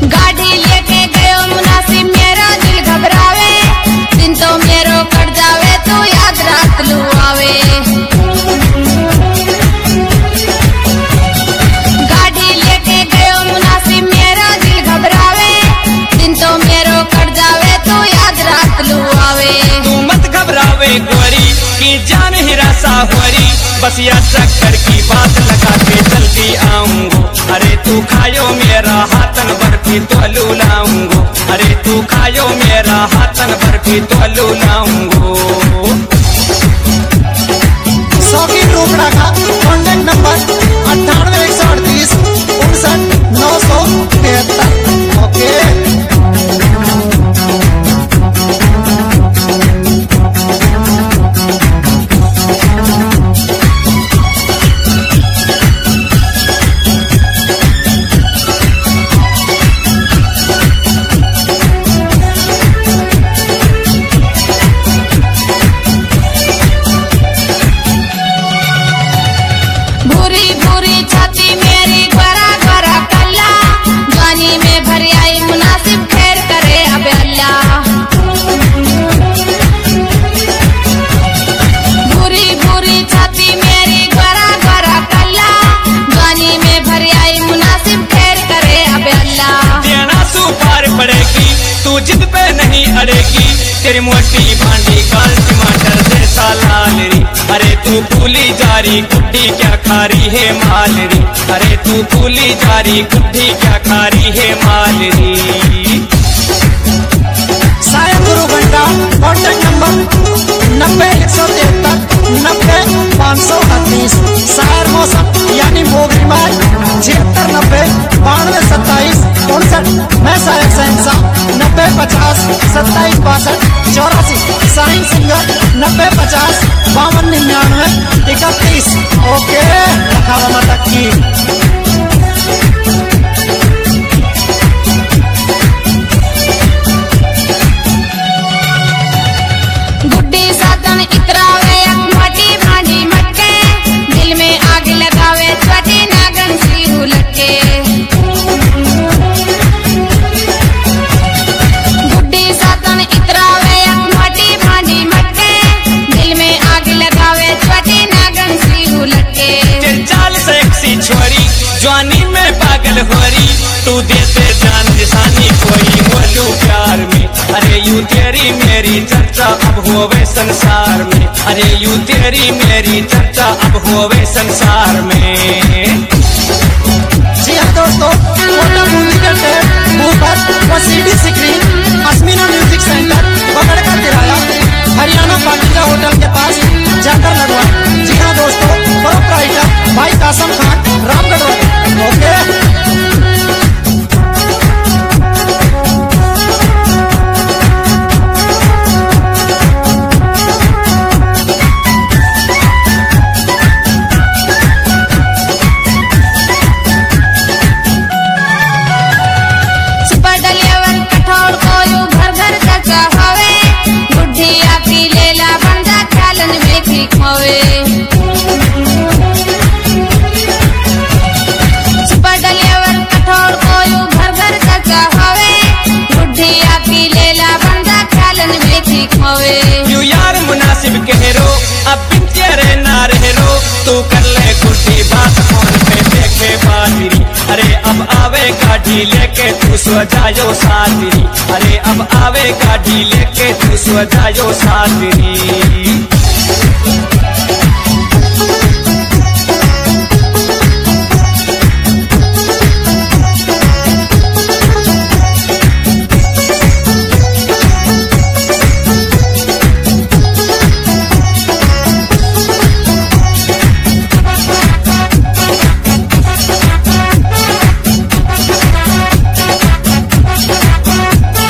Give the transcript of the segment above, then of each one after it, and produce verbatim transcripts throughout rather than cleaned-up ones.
गाड़ी लेके गयो मुनासिब मेरो दिल घबरावे, दिन तो मेरो कट जावे तू याद रात लू आवे। गाड़ी लेके गयो मुनासिब मेरो दिल घबरावे, दिन तो मेरो कट जावे तू याद रात लू आवे। तू मत घबरावे गोरी की जान हिरासा होरी, बस या चक्कर की बात लगा के जल्दी आऊंगो। अरे तू खायो मेरा हाथन बर्फी तो लूलाऊंगो, अरे तू खायो मेरा हाथन बर्फी तो लूलाऊंगो। शौकीन रोकड़ा का कॉन्टेक्ट नंबर अट्ठानवे एक सौ अड़तीस उनसठ नौ सौ तिहत्तर। ओके भूरी भूरी छाती मेरी गरा गरा कल्ला, जवानी में भर आई मुनासिब खैर करे अब अल्लाह। भूरी भूरी छाती मेरी गरा गरा कल्ला, जवानी में भर आई मुनासिब खैर करे अब अल्लाह। देना तू पार पड़ेगी तू जिद पे नहीं अड़ेगी, तेरी मोटी भांडी काल टमाटर जैसा लाल री। अरे तू पूली जारी गुड्डी क्या खारी है मालरी, अरे तू पूली जारी गुड्डी क्या खारी है मालरी। सायन गुरु घंटा कॉन्टेक्ट नंबर नब्बे एक सौ तिहत्तर नब्बे पाँच सौ अड़तीस। सायर मौसम यानी मोगरी मार्ग छिहत्तर नब्बे बानवे सत्ताईस उनसठ। मैं सायर सहनसा नब्बे पचास सत्ताईस बासठ चौरासी। साइन सिंगर नब्बे पचास बावन निन्यानवे इकतीस। ओके रखा माता की। गुड्डी सातन इतरावे मोटी भांडी मटके, दिल में आग लगावे छोटी नागन सी लटके। गुड्डी सातन इतरावे मोटी भांडी मटके, दिल में आग लगावे छोटी नागन सी लटके। चाल सेक्सी छोरी जवानी में पागल होरी, तू देते जान निशानी कोई बोलू प्यार में। अरे यू तेरी मेरी चर्चा अब होवे संसार में, अरे यू तेरी मेरी चर्चा अब होवे संसार में। जी हाँ दोस्तों, फोटो मूवी का टेप ऊपर व सीडी स्क्रीन अस्मिना म्यूजिक सेंटर पकड़ का किराया हरियाणा पाटिका होटल के पास जाकर लगवा। जी हाँ दोस्तों, प्रोपराइटर भाई कासम खान रामगढ़ वाले। ओके सुपर डलियावन कठोर कोयू घर घर चर्चा हवे, बुढ़िया पी लेला बंदा ख्यालन में ठीक हवे। सुपर डलियावन कठोर कोयू घर घर चर्चा हवे, बुढ़िया पी लेला बंदा ख्यालन में ठीक हवे। यू यार मुनासिब कहो अब बिन तेरे ना रहो, तू कर ले गुड्डी बात फोन पे देखे बाजरी। अरे अब आवे गाड़ी लेके तू सो जायो सादरी, अरे अब आवे गाड़ी लेके तू सो जायो सादरी।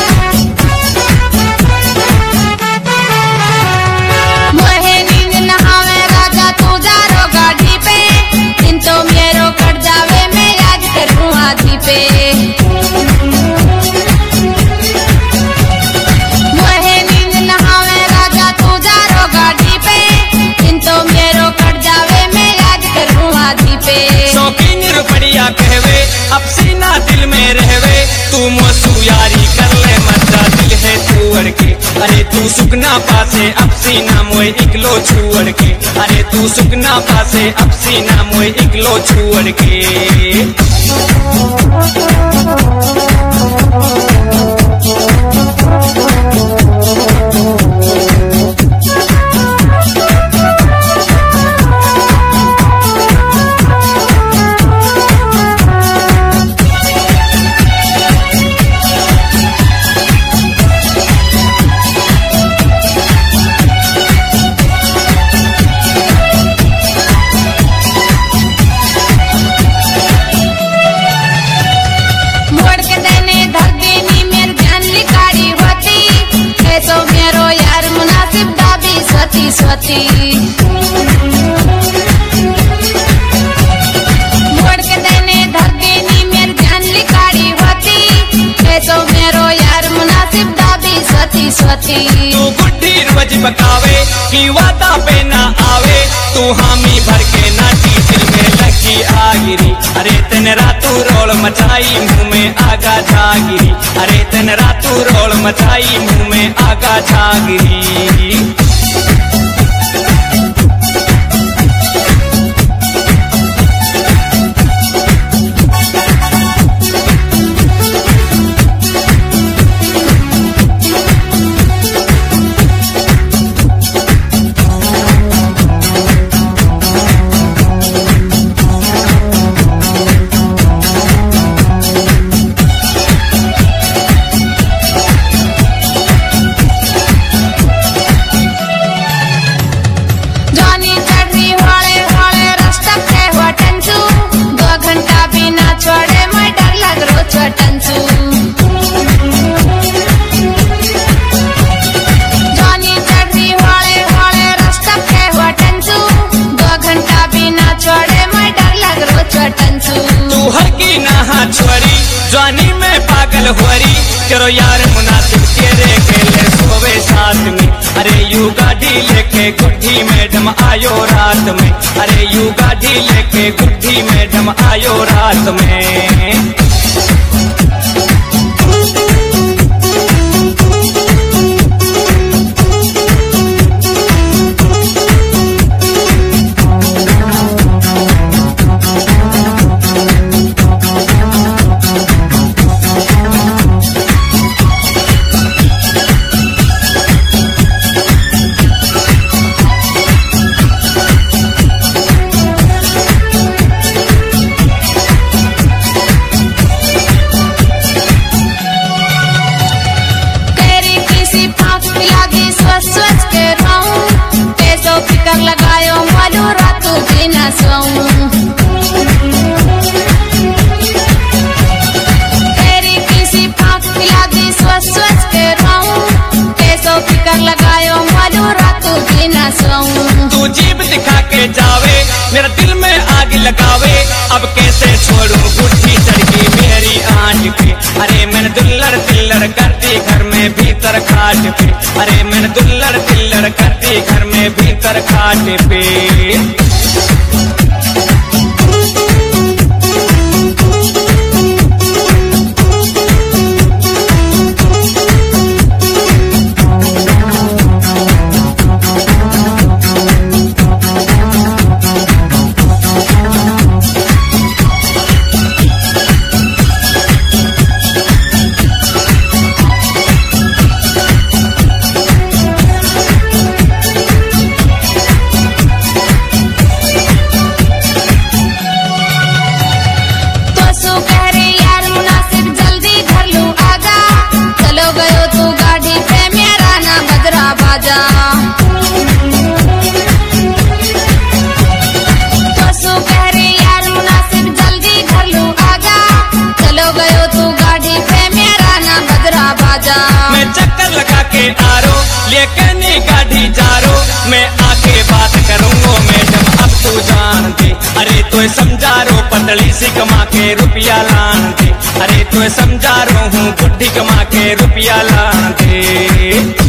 मोहे नींद न तू मोसू यारी कर ले मचा दिल है तुअर के अरे तू सुकना पासे अब सीना मोए इकलो छुअर के अरे तू सुकना पासे अब सीना मोए इकलो छुअर के स्वती मोड़ के देने धर देनी मेरी जान लिखाड़ी होती है तो मेरो यार मुनासिब दाबी स्वती स्वती तू गुड्डी रोज बकावे की वादा पे ना आवे तू हामी भर के नाची दिल में लगी आगिरी अरे तेन रातू रोल मचाई मुंह में आगा जागिरी अरे तेन रातू रोल मचाई मुंह में आगा जागिरी जवानी में पागल होरी करो यार मुनासिब तेरे खेले सोवे साथ में अरे यू गाड़ी लेके गुड्डी मैडम आयो रात में अरे यू गाड़ी लेके गुड्डी मैडम आयो रात में लगायो मालू रातू बिना सोऊं तेरी किसी पाँच पिला दी स्वच्छ स्वच्छ के रहूं कैसो फिकर लगायो मालू रातू बिना सोऊं तू जीभ दिखा के जावे मेरा दिल में आग लगावे अब कैसे छोड़ूं गुड्डी चढ़ी मेरी आंट पे अरे मैंने दुल्लड़ दिल्लड़ कर दी घर में भीतर खाट पे अरे मैंने दुल्लड़ दिल्लड़ कर दी घर में भीतर खाट पे लेके नी गाड़ी जारो मैं आके बात करूंगा मैडम अब तू जान दे अरे तो समझा रो पतली सी कमा के रुपया लान दे अरे तो समझा रो हूँ गुड्डी कमा के रुपया लान दे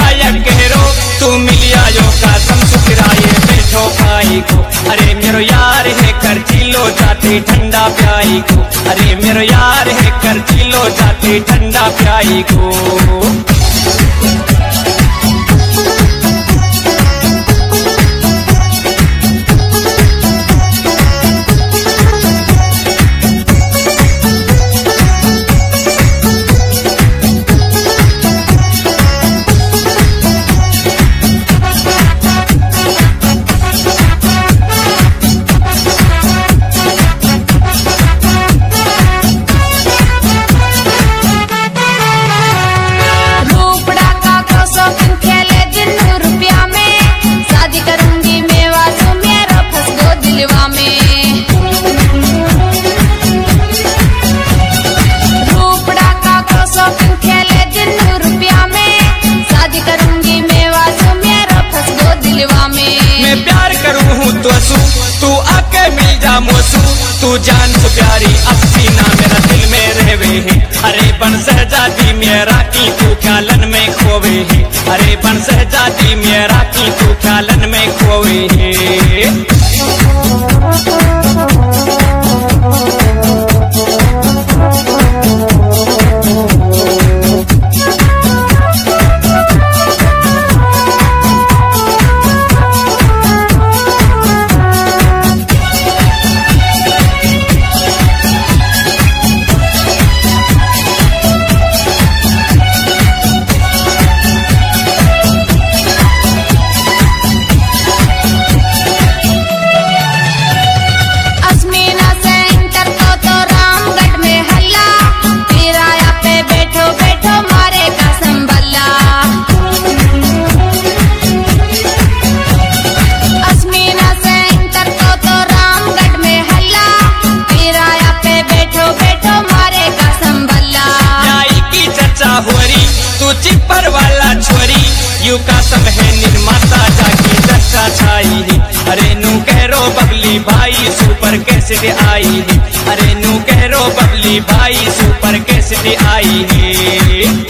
गायक कहो तू मिलिया यो का समसुराए बैठो पाई को अरे मेरो यार है कर चिलो जाते ठंडा प्याई को अरे मेरो यार है कर चिलो जाते ठंडा प्याई को तू आके मिल जा मोसू तू जान तो प्यारी अपनी ना मेरा दिल में रहवे है अरे बन सहजादी मेरा की तू ख्यालन में खोवे है अरे बन सहजादी मेरा की तू ख्यालन में खोवे है चिपर वाला छोरी यू का सब है निर्माता जाकी चर्चा छाई है अरे नू कहो बबली भाई सुपर कैसे आई है अरे नू कहो बबली भाई सुपर कैसे आई है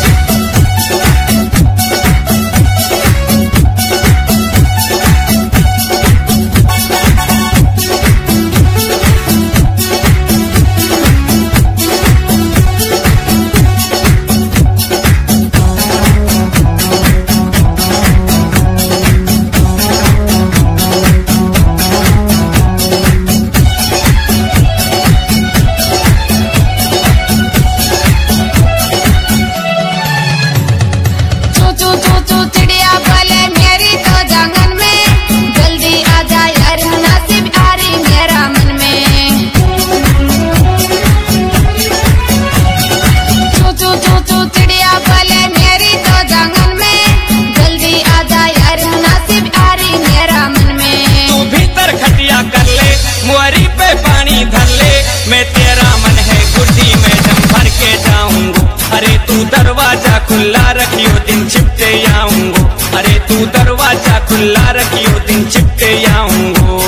मैं तेरा मन है गुड्डी में दम भर के जाऊंगा अरे तू दरवाजा खुला रखियो दिन छिपते आऊंगो अरे तू दरवाजा खुला रखियो दिन छिपते आऊंगो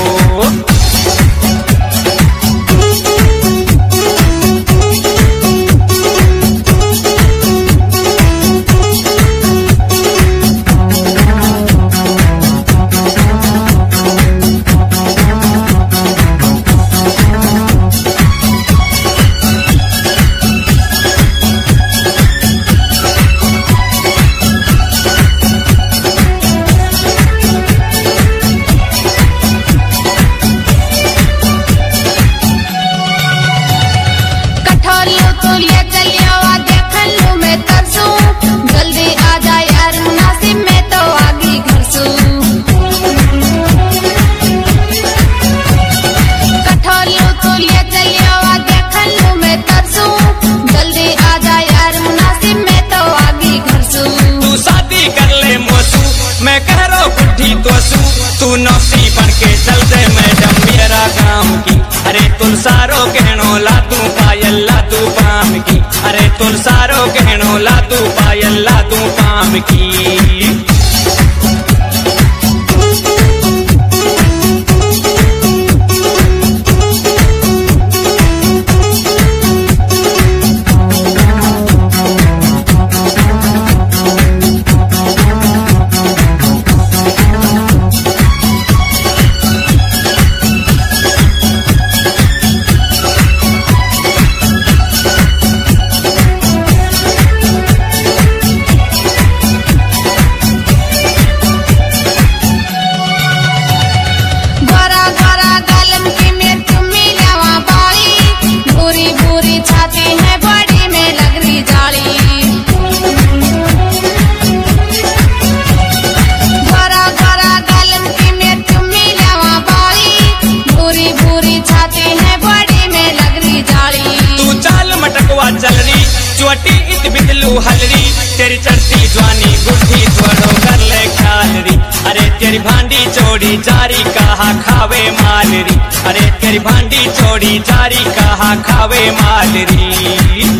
तू नौसी बन के चल दे मैडम मेरा काम की अरे तुल सारो कहनो लादू पायल लादू पाम की अरे तुल सारो कहनो लादू पायल लादू पाम की चोड़ी जारी कहा खावे मालरी, अरे तेरी भांडी चोड़ी जारी कहा खावे मालरी।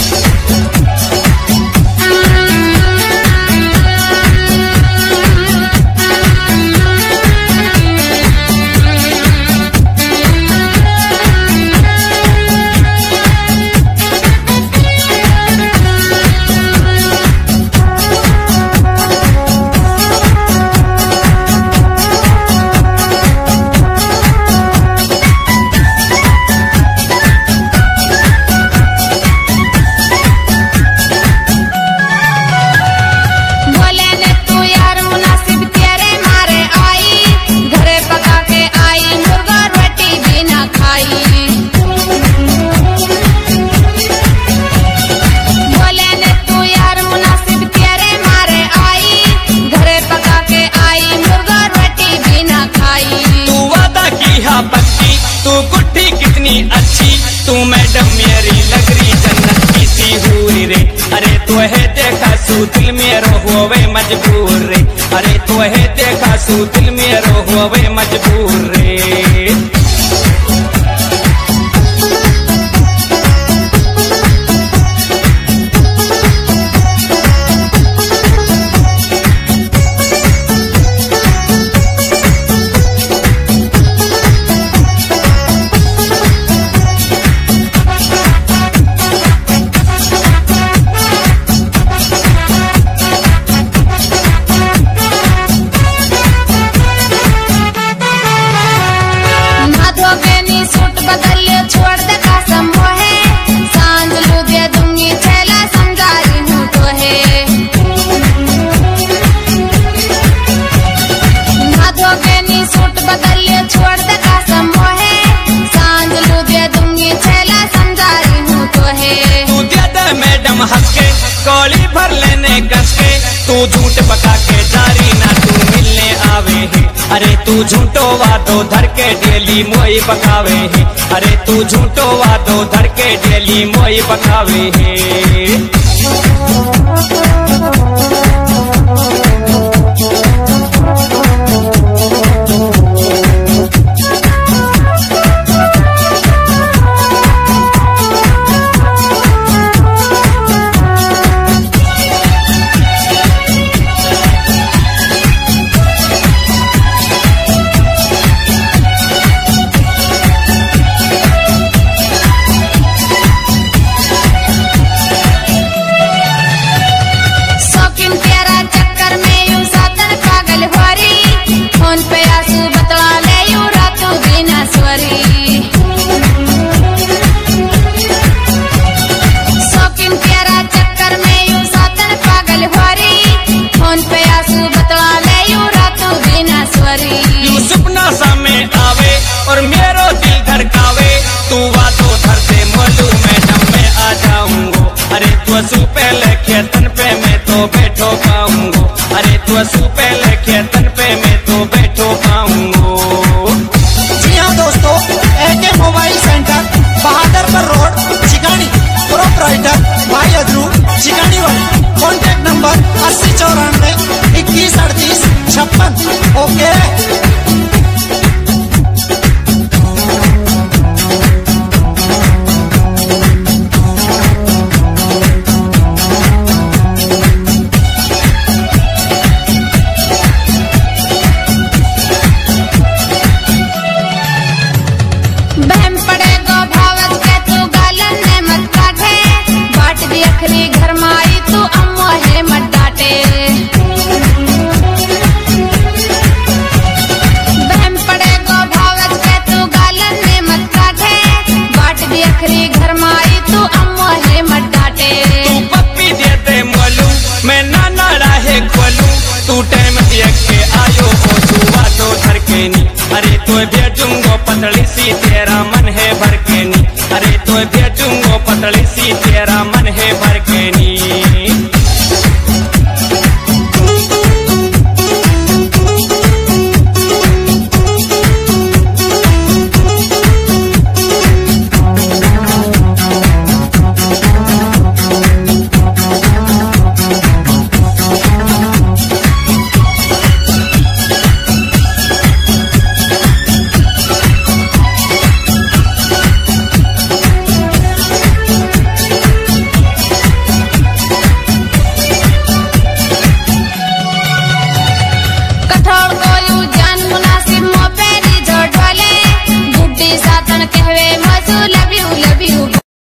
तू गुट्ठी कितनी अच्छी, तू मैडम मेरी लगरी जन्नत की सी हूरी रे, अरे तू है देखा सू दिल में रोवे मजबूर रे, अरे तू है देखा सू दिल में रोवे मजबूर रे। कौली भर लेने कस के तू झूठ पका के जारी ना तू मिलने आवे है, अरे तू झूठो वादो धर के डेली मोई पकावे है, अरे तू झूठो वादो धर के डेली मोई पकावे है। और मेरो दिल धड़कावे तू वादो धर दे मोलू मैडम मैं आ जाऊंगो, अरे तू सू पहले खेतन पे मैं तो बैठो पाऊंगो, अरे तू सू पहले खेतन पे मैं तो बैठो पाऊंगो। जी हाँ दोस्तों, A K mobile centre Bahadurpur road Chikani, proprietor भाई अजरू चिकानी वाली, कॉन्टेक्ट नंबर अस्सी चौरानवे इक्कीस अड़तीस छप्पन। ओके घर माई तू अम्मा है मत डांटे, बहम पड़ेगा भावत के तू गालन में मत काटे, बाट भी अखरी घर माई तू अम्मा है मत डांटे। तू पप्पी देते मोलू मैं नाना राहे खोलू, तू टाइम देख के आयो हो तू वादो धर के नी, अरे तू भेजूंगो पतली सी तेरा मन